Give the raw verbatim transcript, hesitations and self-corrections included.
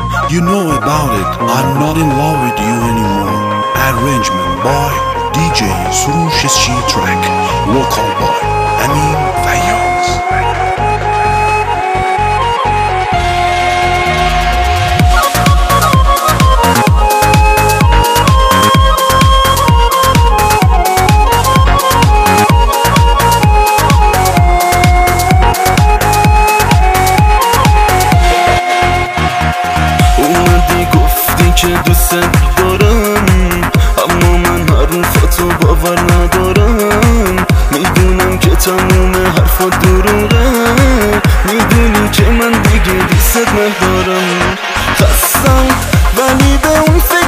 You know about it, I'm not in love with you anymore. Arrangement by D J Surush S G Track. Vocal by Amin Fayyaz. که دوست دارم اما من حرفاتو باور ندارم. میدونم که تموم حرفات دروغه، میدونی که من دیگه دوست ندارم. خستم ولی به اون فکر